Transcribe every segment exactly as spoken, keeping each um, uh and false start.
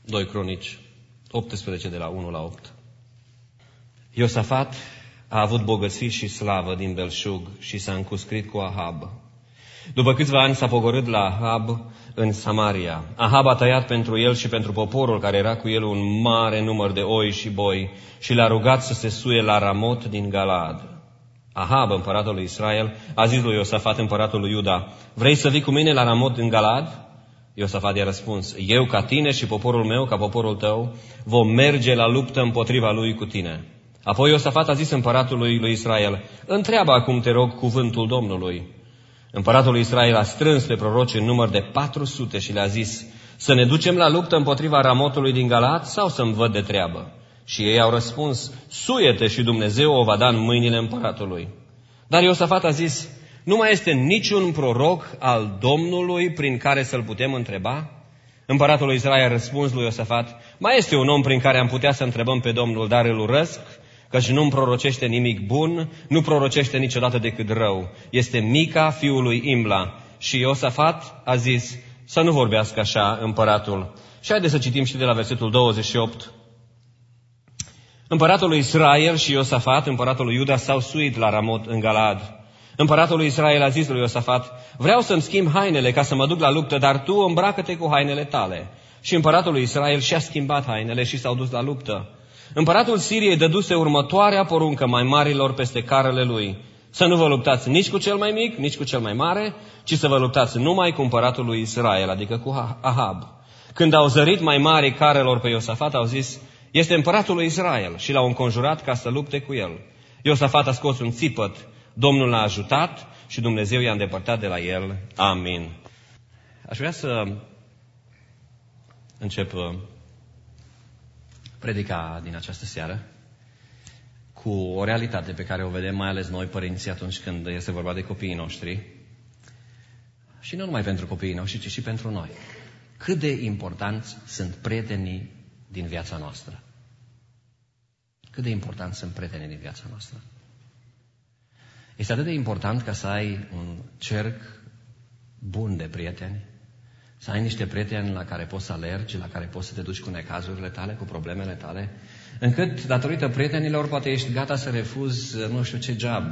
doi Cronici optsprezece, de la unu la opt. Iosafat a avut bogății și slavă din belșug și s-a încuscrit cu Ahab. După câțiva ani s-a pogorât la Ahab în Samaria. Ahab a tăiat pentru el și pentru poporul care era cu el un mare număr de oi și boi și l-a rugat să se suie la Ramot din Galaad. Ahab, împăratul lui Israel, a zis lui Iosafat, împăratul lui Iuda: vrei să vii cu mine la Ramot din Galaad? Iosafat i-a răspuns: eu ca tine și poporul meu ca poporul tău vom merge la luptă împotriva lui cu tine. Apoi Iosafat a zis împăratului lui Israel: întreabă acum, te rog, cuvântul Domnului. Împăratul lui Israel a strâns pe proroci în număr de patru sute și le-a zis: să ne ducem la luptă împotriva Ramotului din Galaad sau să-mi văd de treabă? Și ei au răspuns: suie-te și Dumnezeu o va da în mâinile împăratului. Dar Iosafat a zis: nu mai este niciun proroc al Domnului prin care să-l putem întreba? Împăratul lui Israel a răspuns lui Iosafat: mai este un om prin care am putea să întrebăm pe Domnul, dar îl urăsc, căci nu-mi prorocește nimic bun, nu prorocește niciodată decât rău. Este Mica, fiul lui Imla. Și Iosafat a zis: să nu vorbească așa împăratul. Și haideți să citim și de la versetul douăzeci și opt. Împăratul lui Israel și Iosafat, împăratul lui Iuda, s-au suit la Ramot în Galaad. Împăratul lui Israel a zis lui Iosafat: vreau să-mi schimb hainele ca să mă duc la luptă, dar tu îmbracă-te cu hainele tale. Și împăratul lui Israel și-a schimbat hainele și s-au dus la luptă. Împăratul Siriei dăduse următoarea poruncă mai marilor peste carele lui: să nu vă luptați nici cu cel mai mic, nici cu cel mai mare, ci să vă luptați numai cu împăratul lui Israel, adică cu Ahab. Când au zărit mai mari carelor pe Iosafat, au zis: este împăratul lui Israel, și l-au înconjurat ca să lupte cu el. Iosafat a scos un țipăt, Domnul l-a ajutat și Dumnezeu i-a îndepărtat de la el. Amin. Aș vrea să încep predica din această seară cu o realitate pe care o vedem mai ales noi, părinții, atunci când este vorba de copiii noștri. Și nu numai pentru copiii noștri, ci și pentru noi. Cât de importanți sunt prietenii din viața noastră. Cât de importanți sunt prietenii din viața noastră. Este atât de important ca să ai un cerc bun de prieteni, să ai niște prieteni la care poți să alergi, la care poți să te duci cu necazurile tale, cu problemele tale, încât, datorită prietenilor, poate ești gata să refuzi nu știu ce job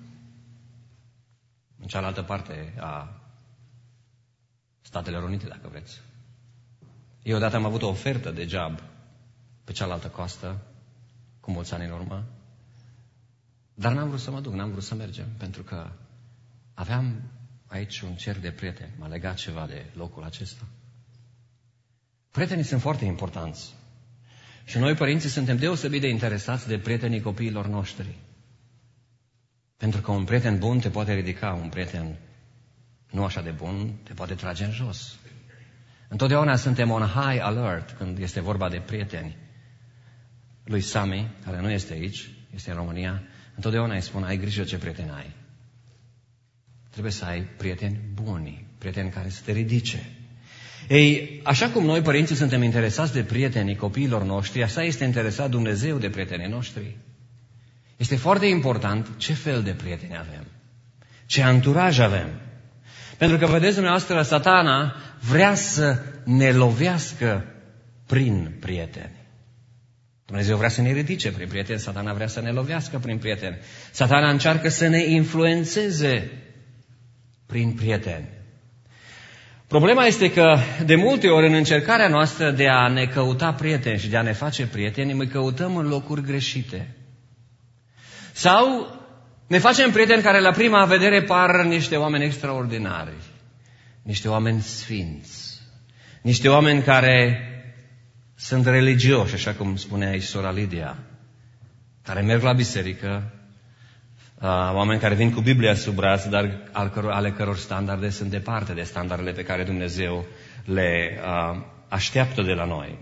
în cealaltă parte a Statelor Unite, dacă vreți. Eu odată am avut o ofertă de job pe cealaltă coastă, cu mulți ani în urmă, dar n-am vrut să mă duc, n-am vrut să mergem, pentru că aveam aici un cerc de prieteni, m-a legat ceva de locul acesta. Prietenii sunt foarte importanți. Și noi, părinții, suntem deosebit de interesați de prietenii copiilor noștri. Pentru că un prieten bun te poate ridica, un prieten nu așa de bun te poate trage în jos. Întotdeauna suntem on high alert când este vorba de prieteni. Lui Sami, care nu este aici, este în România, întotdeauna îi spun: ai grijă ce prieteni ai. Trebuie să ai prieteni buni, prieteni care să te ridice. Ei, așa cum noi, părinții, suntem interesați de prietenii copiilor noștri, așa este interesat Dumnezeu de prietenii noștri. Este foarte important ce fel de prieteni avem, ce anturaj avem. Pentru că, vedeți dumneavoastră, Satana vrea să ne lovească prin prieteni. Dumnezeu vrea să ne ridice prin prieteni, Satana vrea să ne lovească prin prieteni. Satana încearcă să ne influențeze prin prieteni. Problema este că, de multe ori, în încercarea noastră de a ne căuta prieteni și de a ne face prieteni, îi căutăm în locuri greșite. Sau ne facem prieteni care la prima vedere par niște oameni extraordinari, niște oameni sfinți, niște oameni care sunt religioși, așa cum spunea aici sora Lidia, care merg la biserică, oameni care vin cu Biblia sub braț, dar ale căror standarde sunt departe de standardele pe care Dumnezeu le așteaptă de la noi.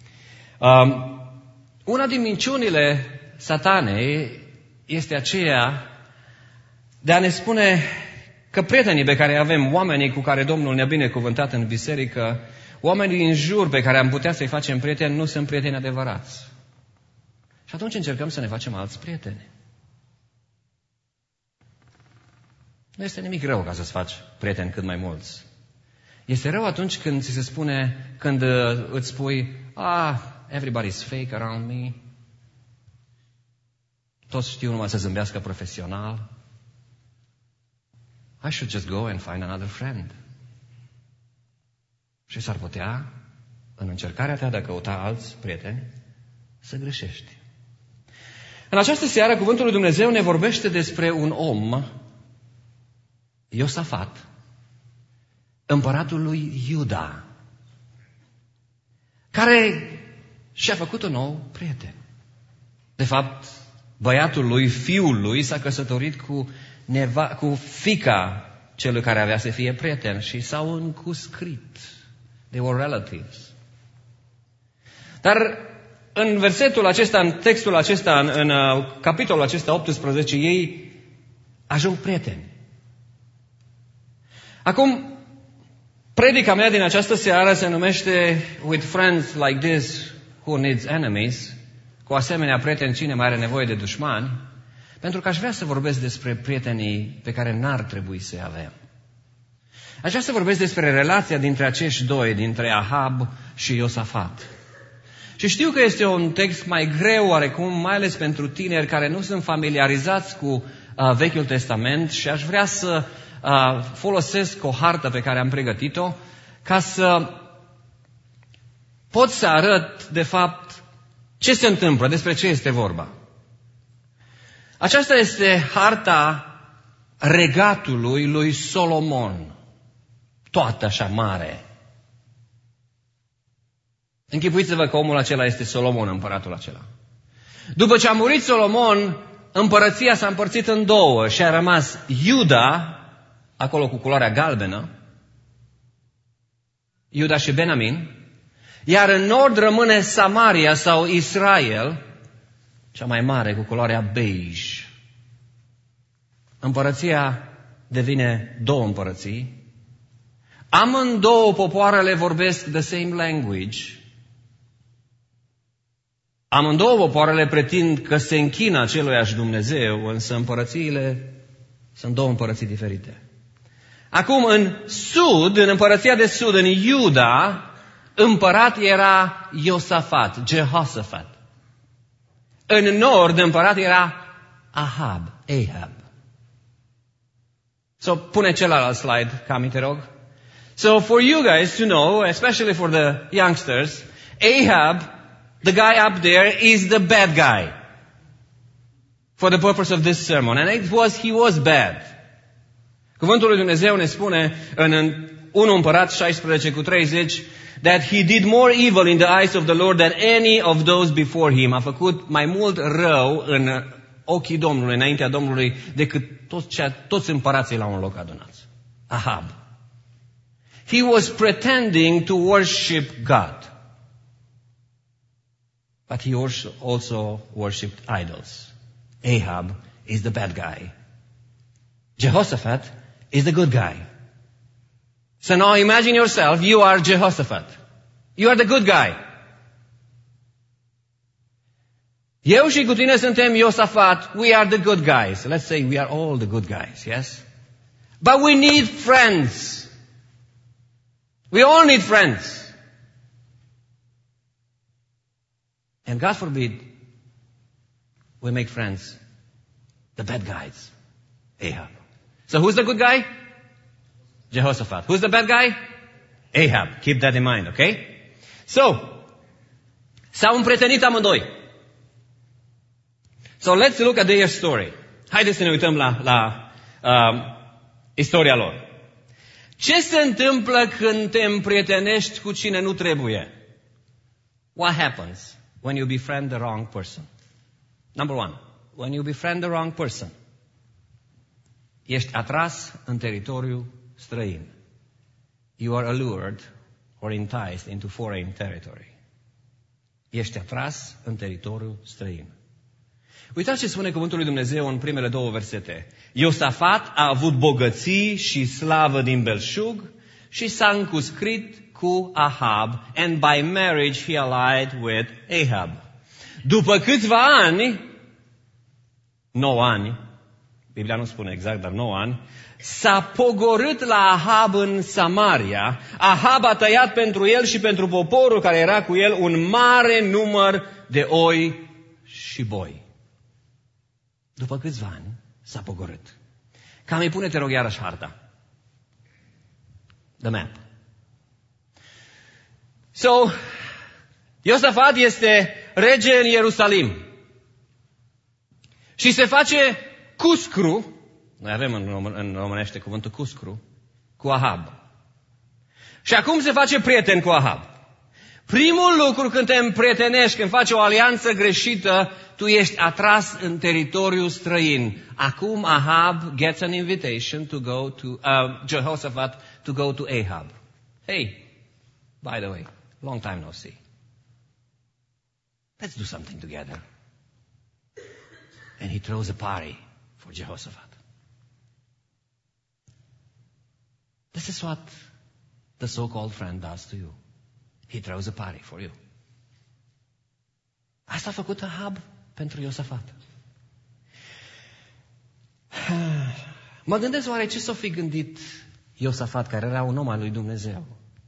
Una din minciunile Satanei este aceea de a ne spune că prietenii pe care avem, oamenii cu care Domnul ne-a binecuvântat în biserică, oamenii din jur pe care am putea să-i facem prieteni, nu sunt prieteni adevărați. Și atunci încercăm să ne facem alți prieteni. Nu este nimic rău ca să-ți faci prieteni cât mai mulți. Este rău atunci când ți se spune, când îți spui: ah, everybody's fake around me. Toți știu numai să zâmbească profesional. I should just go and find another friend. Și s-ar putea, în încercarea ta de a căuta alți prieteni, să greșești. În această seară, cuvântul lui Dumnezeu ne vorbește despre un om, Iosafat, împăratul lui Iuda, care și-a făcut un nou prieten. De fapt, băiatul lui, fiul lui, s-a căsătorit cu, neva, cu fiica celui care avea să fie prieten și s-au încuscrit. They were relatives. Dar în versetul acesta, în textul acesta, în, în uh, capitolul acesta optsprezece, ei ajung prieteni. Acum, predica mea din această seară se numește With friends like this, who needs enemies? Cu asemenea prieteni, cine mai are nevoie de dușmani? Pentru că aș vrea să vorbesc despre prietenii pe care n-ar trebui să-i avem. Aș vrea să vorbesc despre relația dintre acești doi, dintre Ahab și Iosafat. Și știu că este un text mai greu oarecum, mai ales pentru tineri care nu sunt familiarizați cu uh, Vechiul Testament și aș vrea să uh, folosesc o hartă pe care am pregătit-o ca să pot să arăt, de fapt, ce se întâmplă, despre ce este vorba. Aceasta este harta regatului lui Solomon, toată așa mare. Închipuiți-vă că omul acela este Solomon, împăratul acela. După ce a murit Solomon, împărăția s-a împărțit în două și a rămas Iuda, acolo cu culoarea galbenă, Iuda și Benamin, iar în nord rămâne Samaria sau Israel, cea mai mare, cu culoarea beige. Împărăția devine două împărății. Amândouă popoarele vorbesc the same language. Amândouă popoarele pretind că se închină aceluiași Dumnezeu, însă împărățiile sunt două împărății diferite. Acum, în sud, în împărăția de sud, în Iuda, împărat era Iosafat, Jehoshaphat. În nord, împărat era Ahab, Ahab. So, pune celălalt slide, Cami, te rog. So, for you guys to know, especially for the youngsters, Ahab, the guy up there, is the bad guy. For the purpose of this sermon. And it was, he was bad. Cuvântul lui Dumnezeu ne spune în unu Împărat șaisprezece cu treizeci that he did more evil in the eyes of the Lord than any of those before him. A făcut mai mult rău în ochii Domnului, înaintea Domnului, decât toți, cea, toți împărații la un loc adunați. Ahab. He was pretending to worship God. But he also worshipped idols. Ahab is the bad guy. Jehoshaphat is the good guy. So now imagine yourself, you are Jehoshaphat. You are the good guy. Eu și cu tine suntem Iosafat. We are the good guys. Let's say we are all the good guys, yes? But we need friends. We all need friends. And God forbid, we make friends, the bad guys, Ahab. So who's the good guy? Jehoshaphat. Who's the bad guy? Ahab. Keep that in mind, okay? So, s-au împrietenit amândoi. So let's look at their story. Haideți să ne uităm la, la uh, istoria lor. Ce se întâmplă când te împrietenești cu cine nu trebuie? What happens when you befriend the wrong person? Number one, when you befriend the wrong person, ești atras în teritoriu străin. You are allured or enticed into foreign territory. Ești atras în teritoriu străin. Uitați ce spune cuvântul lui Dumnezeu în primele două versete. Iosafat a avut bogății și slavă din belșug și s-a încuscrit cu Ahab, and by marriage he allied with Ahab. După câțiva ani, nouă ani, Biblia nu spune exact, dar nouă ani, s-a pogorât la Ahab în Samaria. Ahab a tăiat pentru el și pentru poporul care era cu el un mare număr de oi și boi. După câțiva ani s-a pogorât. Cam îi pune, te rog, iarăși harta. The map. So, Iosafat este rege în Ierusalim. Și se face cuscru, noi avem în, rom- în românește cuvântul cuscru, cu Ahab. Și acum se face prieten cu Ahab. Primul lucru când te împrietenești, când faci o alianță greșită, tu ești atras în teritoriu străin. Acum Ahab gets an invitation to go to, uh, Jehoshaphat to go to Ahab. Hey, by the way, long time no see. Let's do something together. And he throws a party for Jehoshaphat. This is what the so-called friend does to you. He throws a party for you. Asta a făcut Ahab pentru Iosafat. Mă gândesc oare ce s-o fi gândit Iosafat, care era un om al lui Dumnezeu.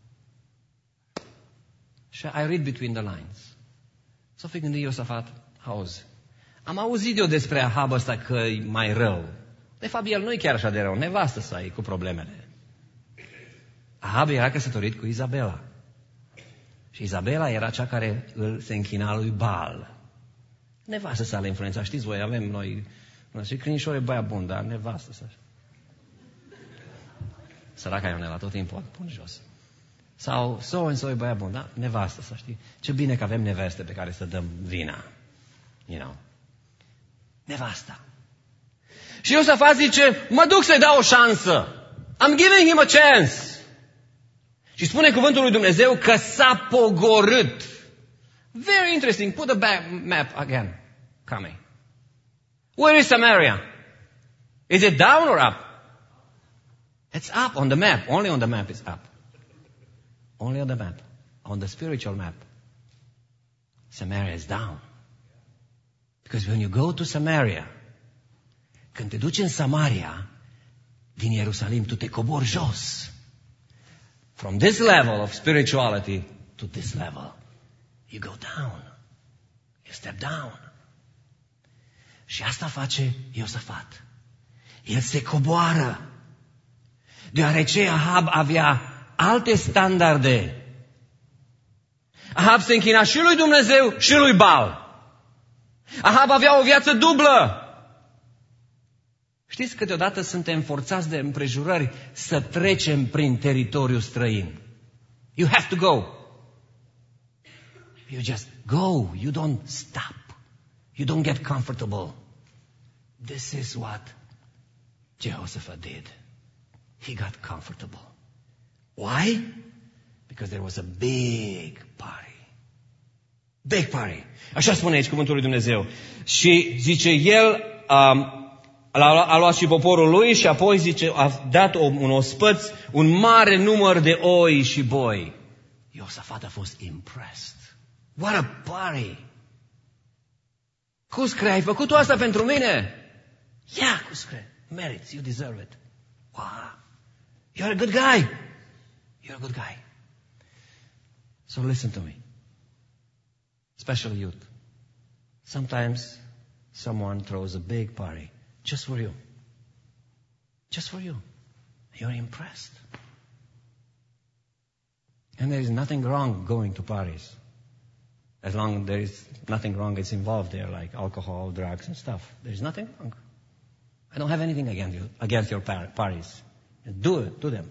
Și I read between the lines. S-o fi gândit Iosafat, auzi, am auzit eu despre Ahab ăsta că e mai rău. De fapt, el nu e chiar așa de rău, nevastă să ai cu problemele. Ahab era căsătorit cu Izabela. Și Izabela era cea care îl se închina lui Baal. Nevastă să le influența. Știți voi, avem noi, și crinișor e băiat bun, dar nevastă să... Săraca Ionela, tot timpul pun jos. Sau so-and-so e băiat bun, da? Nevastă, să știi. Ce bine că avem neveste pe care să dăm vina. You know. Nevasta. Și Iosafat zice, mă duc să-i dau o șansă. I'm giving him a chance. Și spune cuvântul lui Dumnezeu că s-a pogorât. Very interesting. Put the back map again. Coming. Where is Samaria? Is it down or up? It's up on the map. Only on the map it's up. Only on the map. On the spiritual map. Samaria is down. Because when you go to Samaria, când te duci în Samaria, din Ierusalim, tu te cobori jos. From this level of spirituality to this level, you go down. You step down. Și asta face Iosafat. El se coboară. Deoarece Ahab avea alte standarde. Ahab se închina și lui Dumnezeu și lui Baal. Ahab avea o viață dublă. Știți, câteodată suntem forțați de împrejurări să trecem prin teritoriu străin. You have to go. You just go. You don't stop. You don't get comfortable. This is what Jehoshaphat did. He got comfortable. Why? Because there was a big party. Big party. Așa spune aici cuvântul lui Dumnezeu. Și zice, el um, a luat și poporul lui și apoi zice, a dat un ospăț, un mare număr de oi și boi. Iosafat a fost impressed. What a party! Cuscre, ai făcut asta pentru mine? Yeah, Cuscre, merits, you deserve it. Wow, you're a good guy. You're a good guy. So listen to me. Special youth. Sometimes someone throws a big party just for you. Just for you. You're impressed. And there is nothing wrong going to parties. As long as there is nothing wrong it's involved there, like alcohol, drugs and stuff. There is nothing wrong. I don't have anything against you, against your par- parties. Do it, do them.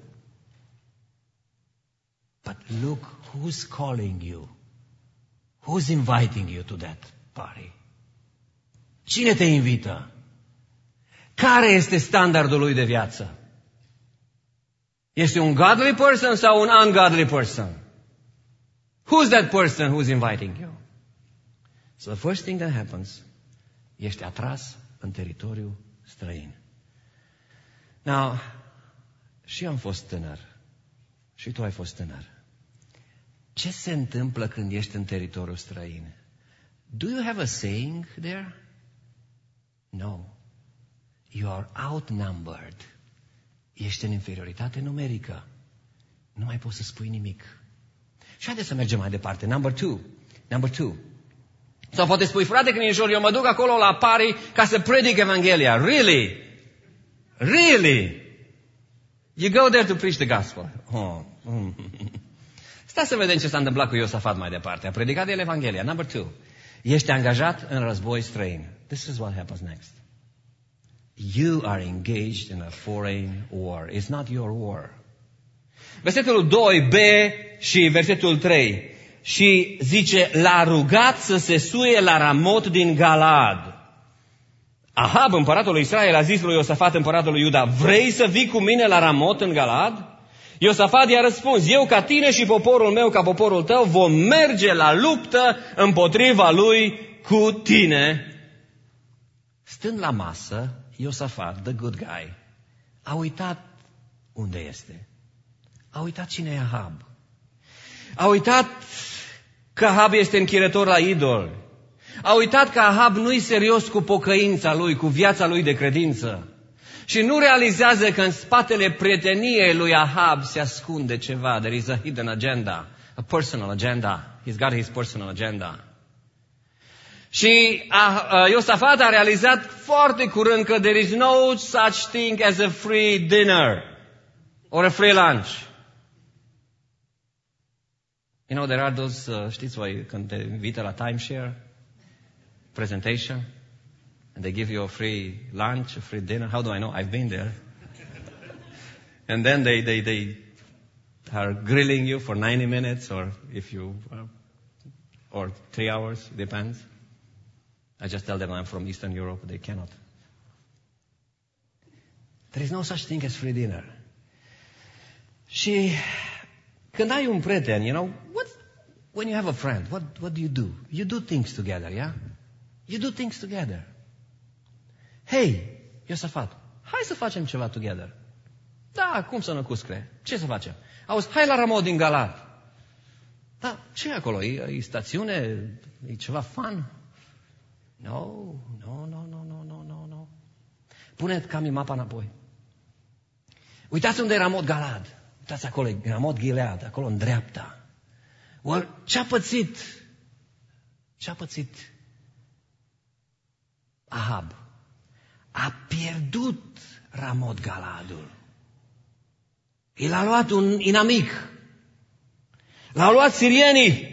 But look who's calling you. Who's inviting you to that party? Cine te invită? Care este standardul lui de viață? Este un godly person sau un ungodly person? Who's that person who's inviting you? So the first thing that happens, ești atras în teritoriu străin. Now, și eu am fost tânăr. Și tu ai fost tânăr. Ce se întâmplă când ești în teritoriu străin? Do you have a saying there? No. You are outnumbered. Ești în inferioritate numerică. Nu mai poți să spui nimic. Și haideți să mergem mai departe. Number two. Number two. Sau poate spui, frate, când ești eu mă duc acolo la Pari ca să predic Evanghelia. Really? Really? You go there to preach the gospel. Oh. Mm. Stai să vedem ce s-a întâmplat cu Iosafat mai departe. A predicat el Evanghelia. Number two. Ești angajat în război străin. This is what happens next. You are engaged in a foreign war. It's not your war. Versetul doi b și versetul trei. Și zice, l-a rugat să se suie la Ramot din Galaad. Ahab, împăratul lui Israel, a zis lui Iosafat, împăratul lui Iuda, vrei să vii cu mine la Ramot în Galaad? Iosafat i-a răspuns, eu ca tine și poporul meu ca poporul tău vom merge la luptă împotriva lui cu tine. Stând la masă, Iosafat, the good guy, a uitat unde este. A uitat cine e Ahab. A uitat că Ahab este închirător la idol. A uitat că Ahab nu-i serios cu pocăința lui, cu viața lui de credință. Și nu realizează că în spatele prieteniei lui Ahab se ascunde ceva. There is a hidden agenda, a personal agenda. He's got his personal agenda. Și Iosafat a realizat foarte curând că there is no such thing as a free dinner or a free lunch. You know, there are those, uh, știți voi, când te invită la timeshare presentation and they give you a free lunch, a free dinner. How do I know? I've been there. And then they, they, they are grilling you for ninety minutes or if you, uh, or three hours, depends. I just tell them I'm from Eastern Europe. They cannot. There is no such thing as free dinner. Și când ai un prieten, you know, what, when you have a friend, what, what do you do? You do things together, yeah? You do things together. Hey, Iosafat, hai să facem ceva together. Da, cum să nu cuscre? Ce să facem? Auzi, hai la Ramot din Galaad. Da, ce e acolo? E, e stațiune? E ceva fun? No, no, no, no, no, no, no, no. Pune cam mapa înapoi. Uitați unde e Ramot Galaad. Uitați acolo, e Ramot Gilead, acolo în dreapta. Well, ce-a pățit? Ce-a pățit Ahab? A pierdut Ramot Galaadul. El a luat un inamic. L-au luat sirienii.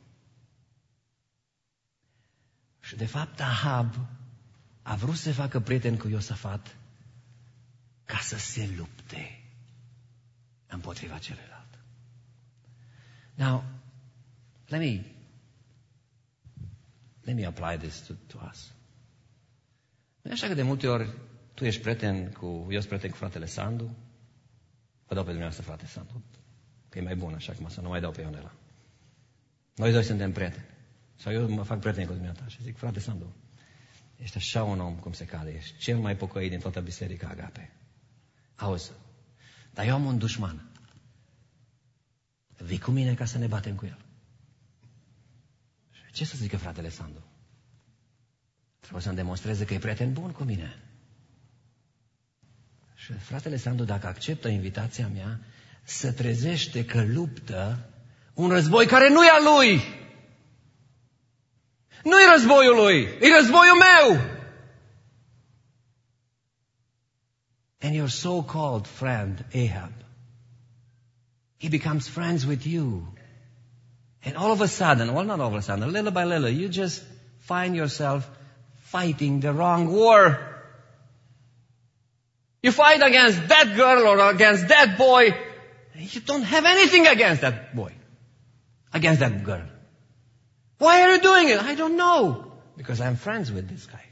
Și de fapt Ahab a vrut să facă prieten cu Iosafat ca să se lupte împotriva celuilalt. Now, let me let me apply this to, to us. Nu e așa că de multe ori tu ești prieten cu, eu sunt prieten cu fratele Sandu, vă dau pe dumneavoastră frate Sandu, că e mai bun așa, cum să nu mai dau pe Ionela. Noi doi suntem prieteni. Sau eu mă fac prieten cu dumneavoastră și zic, frate Sandu, ești așa un om cum se cade, ești cel mai pocăit din toată biserica Agape. Auzi, dar eu am un dușman. Vii cu mine ca să ne batem cu el. Ce să zică fratele Sandu? Trebuie să-mi demonstreze că e prieten bun cu mine. Și fratele Sandu, dacă acceptă invitația mea, se trezește că luptă un război care nu e al lui. Nu e războiul lui, e războiul meu. And your so-called friend Ahab, he becomes friends with you. And all of a sudden, well not all of a sudden, little by little, you just find yourself fighting the wrong war. You fight against that girl or against that boy. You don't have anything against that boy, against that girl. Why are you doing it? I don't know. Because I'm friends with this guy.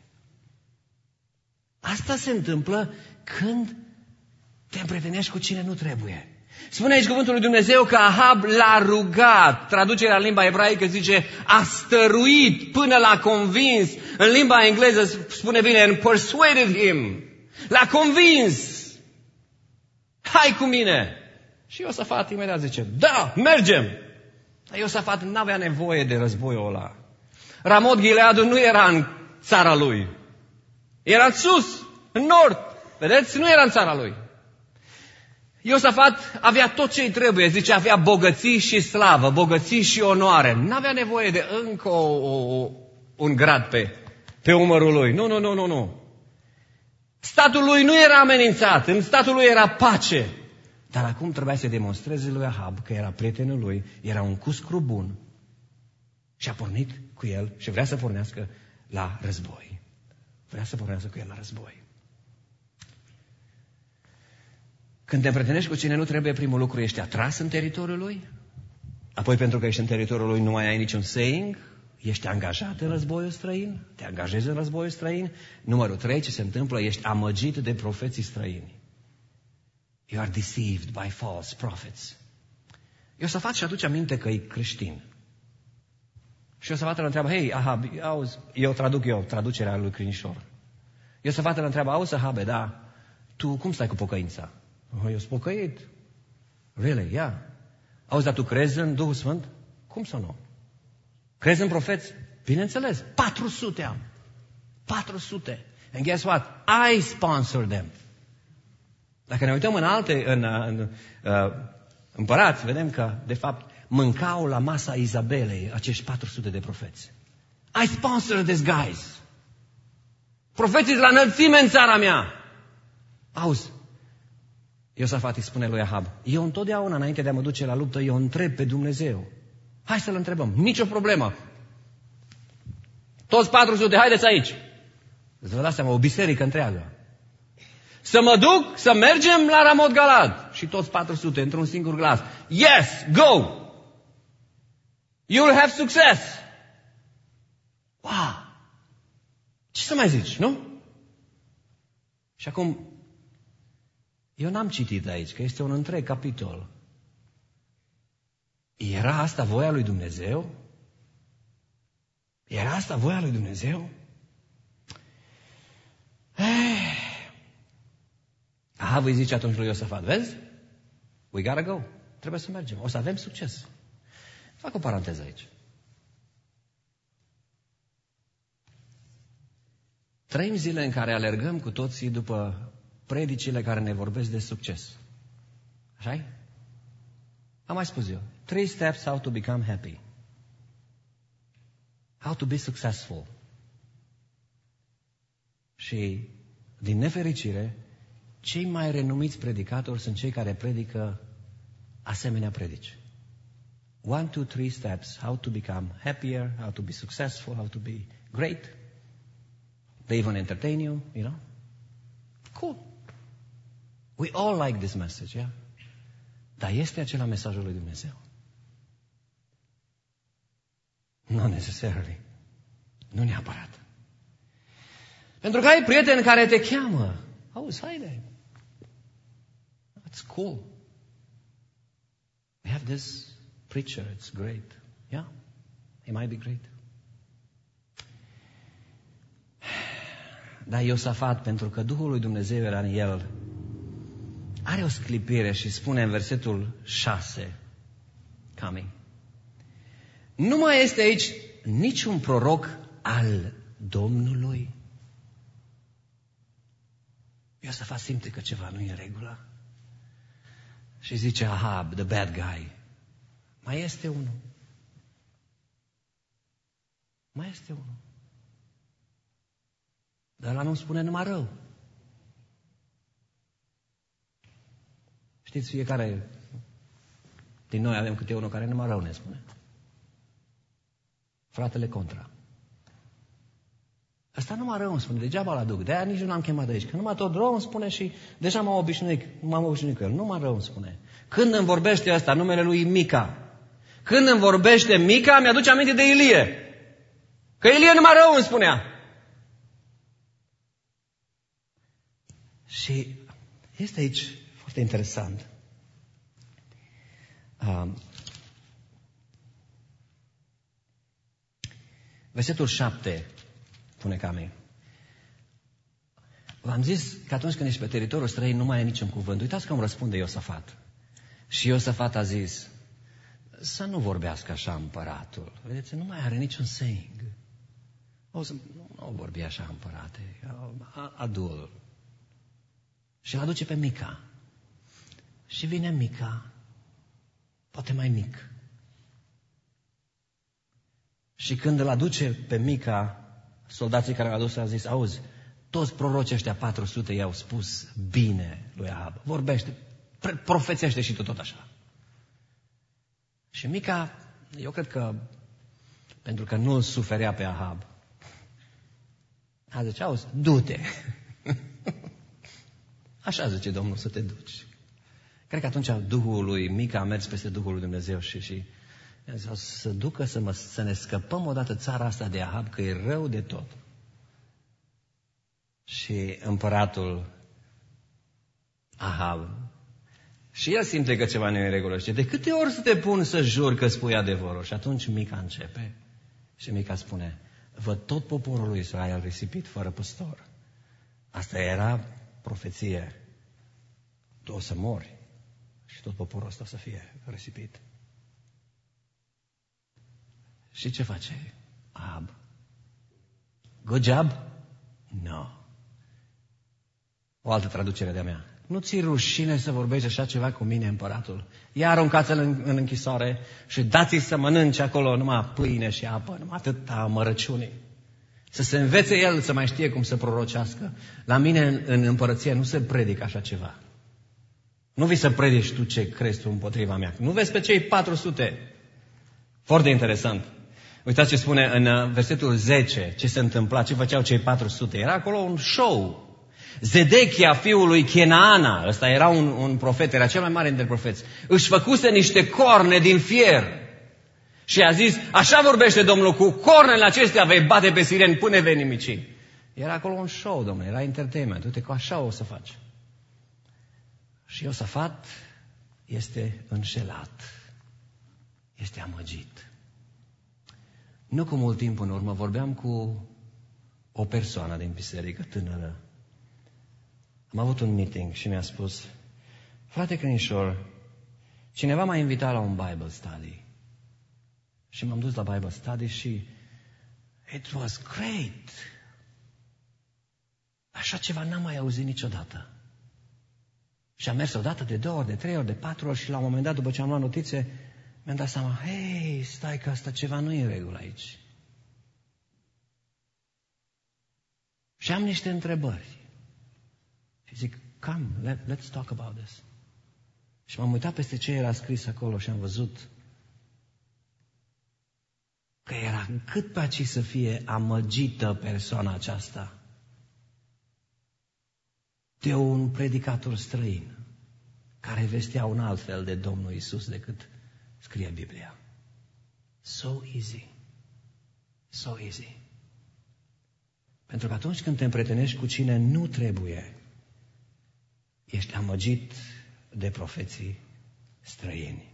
Asta se întâmplă când te împrietenești cu cine nu trebuie. Spune aici cuvântul lui Dumnezeu că Ahab l-a rugat. Traducerea în limba ebraică zice a stăruit până l-a convins. În limba engleză spune bine and persuaded him. L-a convins. Hai cu mine. Și Iosafat imediat zice, da, mergem. Dar Iosafat n-avea nevoie de războiul ăla. Ramot Gileadul nu era în țara lui. Era sus, În nord. Vedeți? Nu era în țara lui. Iosafat avea tot ce îi trebuie, zice, avea bogății și slavă, bogății și onoare. N-avea nevoie de încă o, o, un grad pe, pe umărul lui. Nu, nu, nu, nu, nu. Statul lui nu era amenințat, în statul lui era pace. Dar acum trebuia să demonstreze lui Ahab că era prietenul lui, era un cuscru bun. Și a pornit cu el și vrea să pornească la război. Vrea să pornească cu el la război. Când te împrietenești cu cine nu trebuie, primul lucru, ești atras în teritoriul lui. Apoi, pentru că ești în teritoriul lui, nu mai ai niciun saying. Ești angajat în războiul străin. Te angajezi în războiul străin. Numărul trei, ce se întâmplă? Ești amăgit de profeții străini. You are deceived by false prophets. Iosafat și aduce aminte că e creștin. Și Iosafat îl întreabă, hei, Ahab, auzi, eu traduc eu, traducerea lui Crinișor. Iosafat îl întreabă, auzi, Ahabe, da, tu cum stai cu pocăința? Oh, eu sunt pocăit. Really, yeah. Auzi, dar tu crezi în Duhul Sfânt? Cum să nu? Crezi în profeți? Bineînțeles, patru sute am. patru sute. And guess what? I sponsor them. Dacă ne uităm în alte, în, în uh, împărați, vedem că, de fapt, mâncau la masa Izabelei acești patru sute de profeți. I sponsor these guys. Profeții de la înălțime în țara mea. Auzi, Iosafat îi spune lui Ahab, eu întotdeauna, înainte de a mă duce la luptă, eu întreb pe Dumnezeu. Hai să-l întrebăm, nicio problemă. Toți patru sute, haideți aici. Îți vă dați seama, o biserică întreagă. Să mă duc, să mergem la Ramot Galad. Și toți patru sute, într-un singur glas. Yes, go! You'll have success! Wow! Ce să mai zici, nu? Și acum, eu n-am citit aici, că este un întreg capitol. Era asta voia lui Dumnezeu? Era asta voia lui Dumnezeu? Eh. Aha, voi zice atunci lui Iosafat, vezi? We gotta go. Trebuie să mergem. O să avem succes. Fac o paranteză aici. Trăim zile în care alergăm cu toții după predicile care ne vorbesc de succes. Așa-i? Am mai spus eu. Three steps how to become happy. How to be successful. Și, din nefericire, cei mai renumiți predicatori sunt cei care predică asemenea predici. One, two, three steps how to become happier, how to be successful, how to be great. They even entertain you, you know. Cool. We all like this message, yeah? Dar este acela mesajul lui Dumnezeu? Not necessarily. Nu neapărat. Pentru că ai prieteni care te cheamă. Auzi, haide. That's cool. We have this preacher, it's great. Yeah, he might be great. Dar Iosafat, pentru că Duhul lui Dumnezeu era în el, are o sclipire și spune în versetul șase, coming. Nu mai este aici niciun proroc al Domnului. Iosafat simte că ceva nu e în regulă. Și zice Ahab, the bad guy, mai este unul. Mai este unul. Dar ăla nu-mi spune numai rău. Știți, fiecare din noi avem câte unul care numai rău ne spune. Fratele contra. Asta numai rău îmi spune, degeaba l aduc. De-aia nici nu l-am chemat de aici. Că numai tot rău îmi spune și deja m-am obișnuit, m-am obișnuit cu el. Numai rău îmi spune. Când îmi vorbește ăsta, numele lui Mica. Când îmi vorbește Mica, mi-aduce aminte de Ilie. Că Ilie numai rău îmi spunea. Și este aici foarte interesant. Um, versetul șapte pune Cami. V-am zis că atunci când ești pe teritoriul străin nu mai ai niciun cuvânt. Uitați cum răspunde Iosafat. Și Iosafat a zis, să nu vorbească așa împăratul. Vedeți, nu mai are niciun saying. O să, nu, nu vorbi așa împărate. Adul. Și îl aduce pe Mica. Și vine Mica, poate mai mic. Și când îl aduce pe Mica, soldații care l-au adus au zis, auzi, toți prorocii ăștia patru sute i-au spus bine lui Ahab. Vorbește, profețește și tu tot așa. Și Mica, eu cred că, pentru că nu îl suferea pe Ahab, a zis, auzi, du-te. Așa zice Domnul, să te duci. Cred că atunci Duhul lui Mica a mers peste Duhul lui Dumnezeu și, și i-a zis, să ducă să, mă, să ne scăpăm odată țara asta de Ahab, că e rău de tot. Și împăratul Ahab, și el simte că ceva nu e în regulă. Și de câte ori să te pun să jur că spui adevărul? Și atunci Mica începe. Și Mica spune, văd tot poporul lui Israel risipit fără păstor. Asta era profeție. Tu o să mori și tot poporul ăsta o să fie risipit. Și ce face Ahab? Good job? No. O altă traducere de-a mea. Nu ți-i rușine să vorbești așa ceva cu mine, împăratul? Ia aruncați-l în, în închisoare și dați-i să mănânce acolo numai pâine și apă, numai atâta amărăciunii. Să se învețe el să mai știe cum să prorocească. La mine în, în împărăție nu se predică așa ceva. Nu vii să predici tu ce crezi tu împotriva mea. Nu vezi pe cei patru sute. Foarte interesant. Uitați ce spune în versetul zece, ce se întâmpla, ce făceau cei patru sute. Era acolo un show. Zedechia, fiul lui Chenaana, ăsta era un, un profet, era cel mai mare dintre profeți, își făcuse niște corne din fier. Și a zis, așa vorbește Domnul, cu cornele acestea vei bate pe sireni până vei nimici. Era acolo un show, domnule, era entertainment. Uite că așa o să faci. Și Iosafat este înșelat. Este amăgit. Nu cu mult timp în urmă vorbeam cu o persoană din biserică tânără. Am avut un meeting și mi-a spus, frate Crinișor, cineva m-a invitat la un Bible study. Și m-am dus la Bible study și it was great. Așa ceva n-am mai auzit niciodată. Și am mers odată, de două ori, de trei ori, de patru ori și la un moment dat, după ce am luat notițe, mi-am dat seama, hei, stai că asta ceva nu e în regulă aici. Și am niște întrebări. Și zic, come, let, let's talk about this. Și m-am uitat peste ce era scris acolo și am văzut că era cât pe aici să fie amăgită persoana aceasta de un predicator străin care vestea un alt fel de Domnul Iisus decât scrie Biblia. So easy. So easy. Pentru că atunci când te împrietenești cu cine nu trebuie, ești amăgit de profeții străini.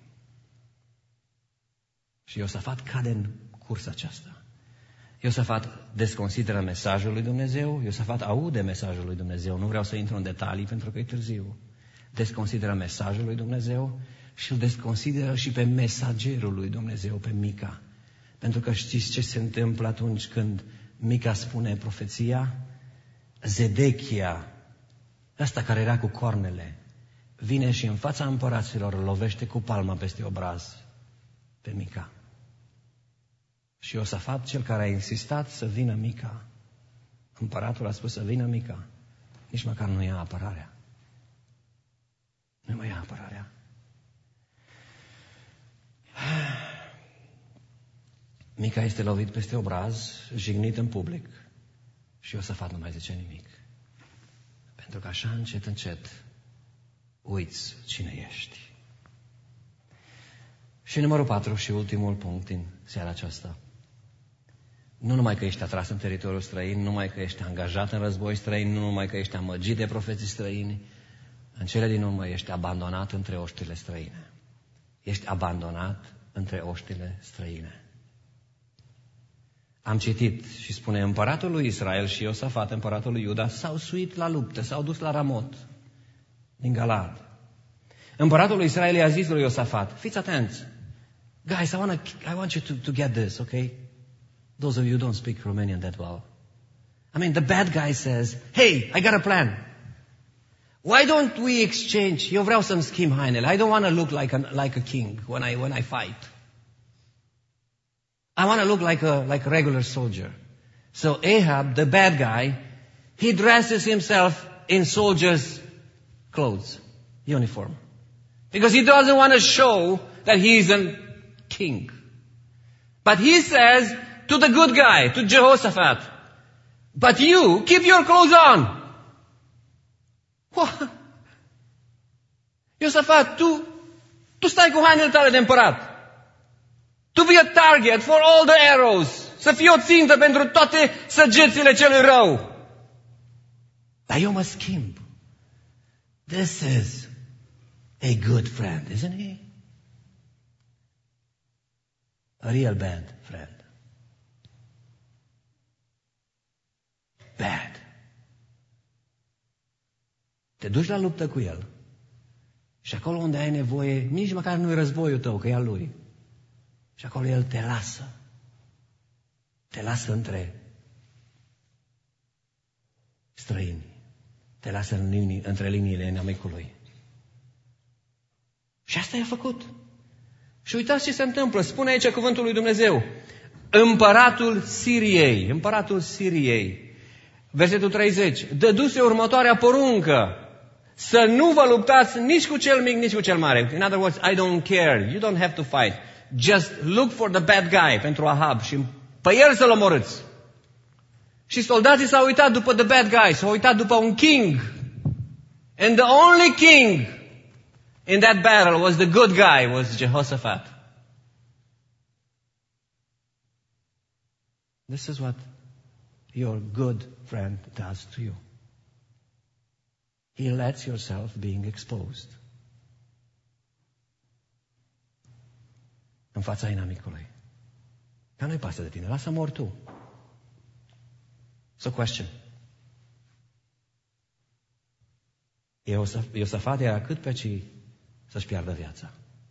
Și Iosafat cade în cursa aceasta. Iosafat desconsideră mesajul lui Dumnezeu, Iosafat aude mesajul lui Dumnezeu, nu vreau să intru în detalii pentru că e târziu. Desconsideră mesajul lui Dumnezeu și îl desconsideră și pe mesagerul lui Dumnezeu, pe Mica. Pentru că știți ce se întâmplă atunci când Mica spune profeția? Zedechia, ăsta care era cu cornele, vine și în fața împăraților îl lovește cu palma peste obraz pe Mica. Și Iosafat, cel care a insistat să vină Mica, împăratul a spus să vină Mica, nici măcar nu ia apărarea. Nu mai ia apărarea. Mica este lovit peste obraz, jignit în public și Iosafat nu mai zice nimic. Pentru că așa încet, încet uiți cine ești. Și numărul patru și ultimul punct din seara aceasta. Nu numai că ești atras în teritoriul străin, nu numai că ești angajat în război străin, nu numai că ești amăgit de profeții străini, în cele din urmă ești abandonat între oștile străine. Ești abandonat între oștile străine. Am citit și spune, împăratul lui Israel și Iosafat, împăratul lui Iuda, s-au suit la luptă, s-au dus la Ramot, din Galad. Împăratul lui Israel i-a zis lui Iosafat, fiți atenți, guys, I, wanna, I want you to, to get this, okay? Those of you who don't speak Romanian that well. I mean, the bad guy says, hey, I got a plan. Why don't we exchange? Eu vreau să-mi schimb hainele. I don't want to look like a, like a king when I, when I fight. I want to look like a, like a regular soldier. So Ahab, the bad guy, he dresses himself in soldier's clothes, uniform. Because he doesn't want to show that he is a king. But he says to the good guy, to Jehoshaphat, but you, keep your clothes on. What? Iosafat, tu, tu stai cu hainele tale de împărat. To be a target for all the arrows. Să fii o țintă pentru toate săgețile celui rău. Dar eu mă schimb. This is a good friend, isn't he? A real bad friend. Bad. Te duci la luptă cu el. Și acolo unde ai nevoie, nici măcar nu e războiul tău, că e al lui. Și acolo el te lasă. Te lasă între străini. Te lasă în linii, între liniile inamicului. Și asta i-a făcut. Și uitați ce se întâmplă. Spune aici cuvântul lui Dumnezeu. Împăratul Siriei. Împăratul Siriei. Versetul treizeci. Dăduse următoarea poruncă. Să nu vă luptați nici cu cel mic, nici cu cel mare. In other words, I don't care. You don't have to fight. Just look for the bad guy pentru Ahab și pe el să-l omorâți. Și soldații s-au uitat după the bad guy, s-au uitat după un king. And the only king in that battle was the good guy, was Jehoshaphat. This is what your good friend does to you. He lets yourself being exposed. În fața inamicului. Dar nu-i pasă de tine, lasă mor tu. So question. Iosafat era cât pe ci să-și piardă viața.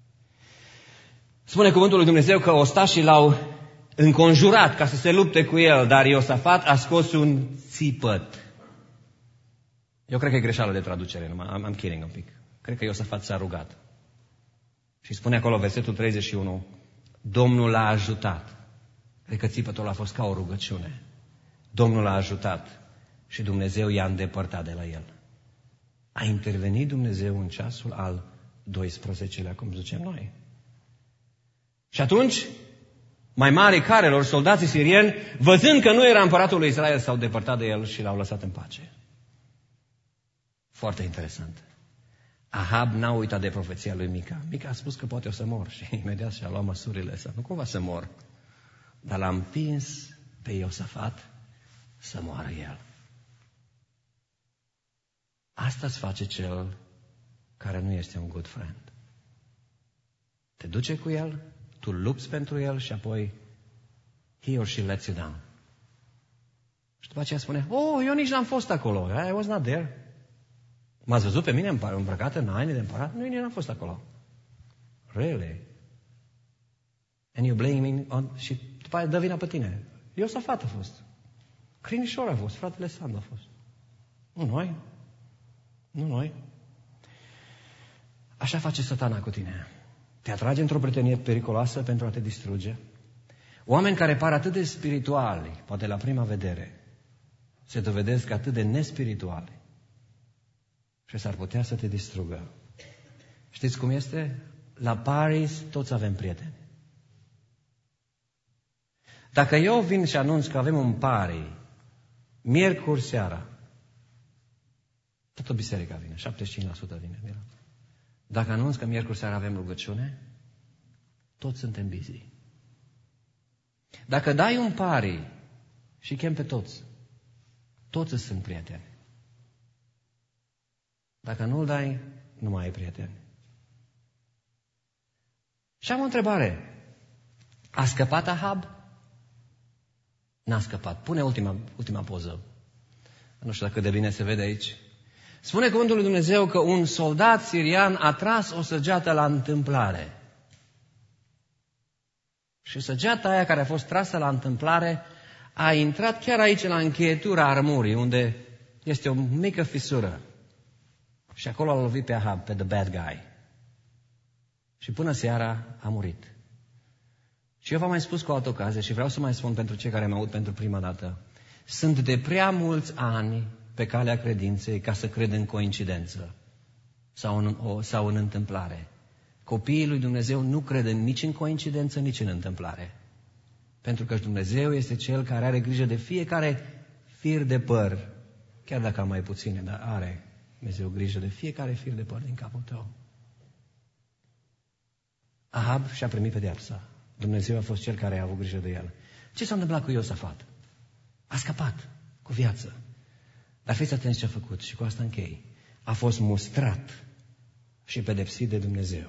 Spune cuvântul lui Dumnezeu că ostașii l-au înconjurat ca să se lupte cu el, dar Iosafat a scos un țipăt. Eu cred că e greșeală de traducere, I'm, I'm kidding un pic. Cred că Iosafat s-a rugat. Și spune acolo versetul treizeci și unu, Domnul l-a ajutat. Cred că țipătul a fost ca o rugăciune. Domnul l-a ajutat și Dumnezeu i-a îndepărtat de la el. A intervenit Dumnezeu în ceasul al doisprezecelea, cum zicem noi. Și atunci, mai mari carelor, soldații sirieni, văzând că nu era împăratul lui Israel, s-au depărtat de el și l-au lăsat în pace. Foarte interesant. Ahab n-a uitat de profeția lui Mica. Mica a spus că poate o să mor și imediat și-a luat măsurile să nu cumva să mor. Dar l-a împins pe Iosafat să moară el. Asta îți face cel care nu este un good friend. Te duce cu el, tu lupți pentru el și apoi he or she lets you down. Și după aceea spune, oh, eu nici n-am fost acolo. I was not there. M-ați văzut pe mine îmbrăcată în haine de împărat? Nu, eu n-am fost acolo. Really? And you blaming on... Și după aia dă vina pe tine. Iosafat a fost. Crinișor a fost. Fratele Sandu a fost. Nu noi. Nu noi. Așa face Satana cu tine. Te atrage într-o prietenie periculoasă pentru a te distruge. Oameni care par atât de spirituali, poate la prima vedere, se dovedesc atât de nespirituali. Și s-ar putea să te distrugă. Știți cum este? La Paris toți avem prieteni. Dacă eu vin și anunț că avem un pari, miercuri seara, toată biserica vine, șaptezeci și cinci la sută vine. Dacă anunț că miercuri seara avem rugăciune, toți suntem busy. Dacă dai un pari și chem pe toți, toți sunt prieteni. Dacă nu-l dai, nu mai ai prieteni. Și am o întrebare. A scăpat Ahab? N-a scăpat. Pune ultima, ultima poză. Nu știu dacă de bine se vede aici. Spune cuvântul lui Dumnezeu că un soldat sirian a tras o săgeată la întâmplare. Și săgeata aia care a fost trasă la întâmplare a intrat chiar aici la încheietura armurii, unde este o mică fisură. Și acolo a lovit pe Ahab, pe the bad guy. Și până seara a murit. Și eu v-am mai spus cu o altă ocazie și vreau să mai spun pentru cei care mă aud pentru prima dată. Sunt de prea mulți ani pe calea credinței ca să cred în coincidență sau în, o, sau în întâmplare. Copiii lui Dumnezeu nu cred nici în coincidență, nici în întâmplare. Pentru că Dumnezeu este Cel care are grijă de fiecare fir de păr. Chiar dacă am mai puține, dar are Dumnezeu grijă de fiecare fir de păr din capul tău. Ahab și-a primit pedeapsa. Dumnezeu a fost Cel care a avut grijă de el. Ce s-a întâmplat cu Iosafat? A scăpat cu viață. Dar fiți atenți ce a făcut și cu asta închei. A fost mustrat și pedepsit de Dumnezeu.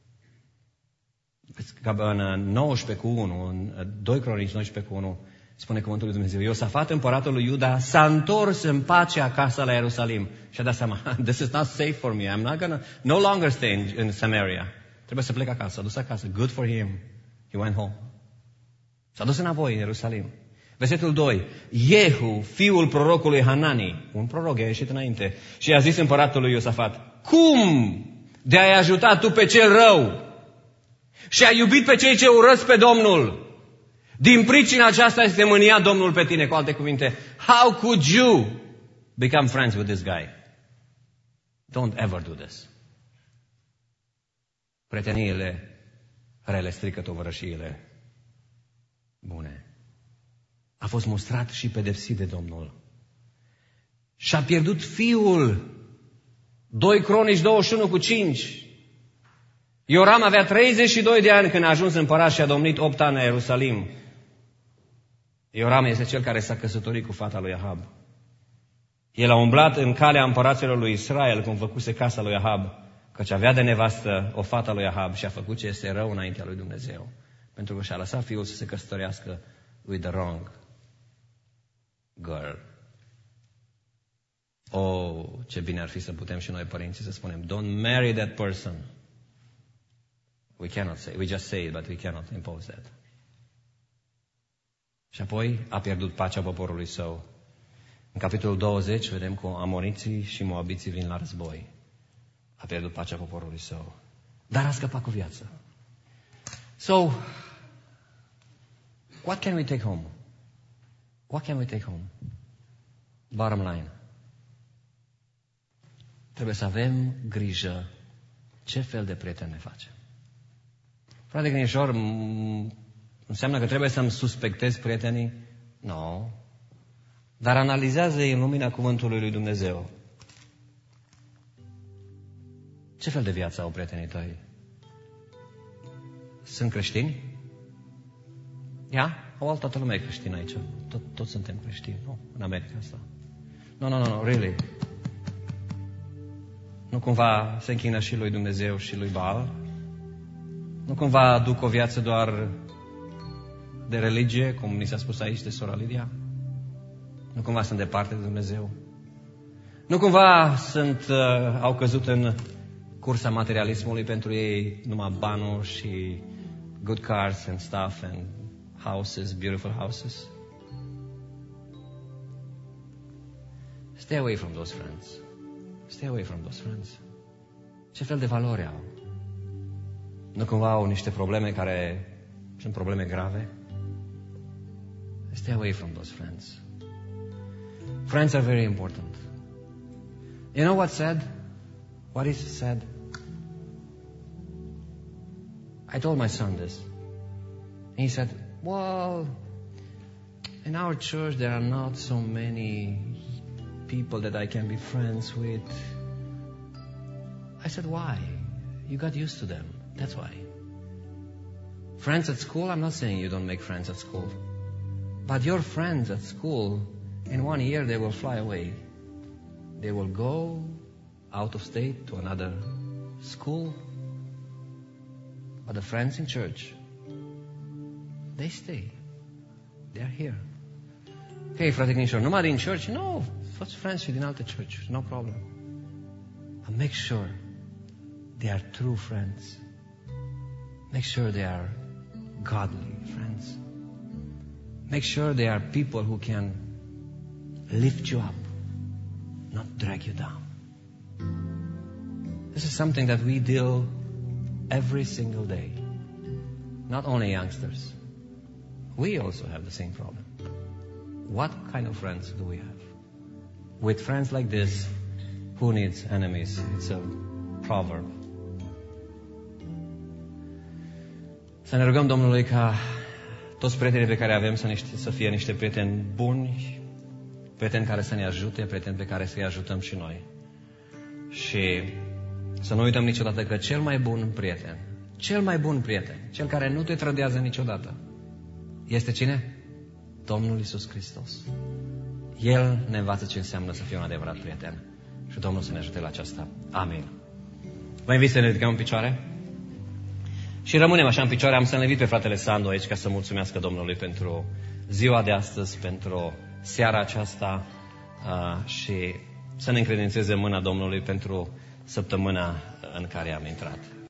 În nouăsprezece cu unu, în doi Cronici nouăsprezece cu unu, spune cuvântul lui Dumnezeu. Iosafat, împăratul lui Iuda, s-a întors în pace acasă la Ierusalim. Și a dat seama, this is not safe for me. I'm not gonna, no longer stay in, in Samaria. Trebuie să plec acasă. S-a dus acasă. Good for him. He went home. S-a dus înapoi în Ierusalim. Versetul doi. Jehu, fiul prorocului Hanani, un proroc, a ieșit înainte, și i-a zis împăratului Iosafat, cum de a-i ajuta tu pe cel rău și ai iubit pe cei ce urăsc pe Domnul? Din pricina aceasta este mânia Domnul pe tine. Cu alte cuvinte, how could you become friends with this guy? Don't ever do this. Prieteniile rele strică tovărășiile bune. A fost mustrat și pedepsit de Domnul. Și-a pierdut fiul. doi Cronici douăzeci și unu cu cinci. Ioram avea treizeci și doi de ani când a ajuns împărat și a domnit opt ani la Ierusalim. Ioram este cel care s-a căsătorit cu fata lui Ahab. El a umblat în calea împăraților lui Israel, cum făcuse casa lui Ahab, căci avea de nevastă o fată lui Ahab și a făcut ce este rău înaintea lui Dumnezeu, pentru că și-a lăsat fiul să se căsătorească with the wrong girl. Oh, ce bine ar fi să putem și noi, părinții, să spunem, don't marry that person. We cannot say, we just say it, but we cannot impose that. Și apoi a pierdut pacea poporului său. În capitolul douăzeci vedem cum amoniții și moabiții vin la război. A pierdut pacea poporului său. Dar a scăpat cu viață. So, what can we take home? What can we take home? Bottom line. Trebuie să avem grijă ce fel de prieten ne facem. Frate Grinișor, înseamnă că trebuie să-mi suspectez prietenii? Nu. No. Dar analizează-i în lumina cuvântului lui Dumnezeu. Ce fel de viață au prietenii tăi? Sunt creștini? Ia? O, toată lumea e creștină aici. Tot, toți suntem creștini. Nu, în America asta. Nu, nu, nu, really. Nu cumva se închină și lui Dumnezeu și lui Baal? Nu cumva duc o viață doar de religie, cum ni s-a spus aici de sora Lidia? Nu cumva sunt departe de Dumnezeu? Nu cumva sunt, uh, au căzut în cursa materialismului, pentru ei numai banul și good cars and stuff and houses, beautiful houses? Stay away from those friends. Stay away from those friends. Ce fel de valori au? Nu cumva au niște probleme care sunt probleme grave? Stay away from those friends. Friends are very important. You know what's sad? What is sad? I told my son this. He said, well, in our church there are not so many people that I can be friends with. I said, why? You got used to them. That's why. Friends at school, I'm not saying you don't make friends at school. But your friends at school, in one year they will fly away. They will go out of state to another school. But the friends in church, they stay. They are here. Okay, frate Gnișor, numai din church? No, faci friends și din alte church. No problem. But make sure they are true friends. Make sure they are godly friends. Make sure they are people who can lift you up, not drag you down. This is something that we deal every single day. Not only youngsters. We also have the same problem. What kind of friends do we have? With friends like this, who needs enemies? It's a proverb. Să ne rugăm Domnului ca toți prietenii pe care avem să, niște, să fie niște prieteni buni, prieteni care să ne ajute, prieteni pe care să-i ajutăm și noi. Și să nu uităm niciodată că cel mai bun prieten, cel mai bun prieten, cel care nu te trădează niciodată, este cine? Domnul Iisus Hristos. El ne învață ce înseamnă să fie un adevărat prieten. Și Domnul să ne ajute la aceasta. Amin. Vă invit să ne ridicăm în picioare. Și rămânem așa în picioare. Am să-l invit pe fratele Sandu aici ca să mulțumească Domnului pentru ziua de astăzi, pentru seara aceasta uh, și să ne încredințeze mâna Domnului pentru săptămâna în care am intrat.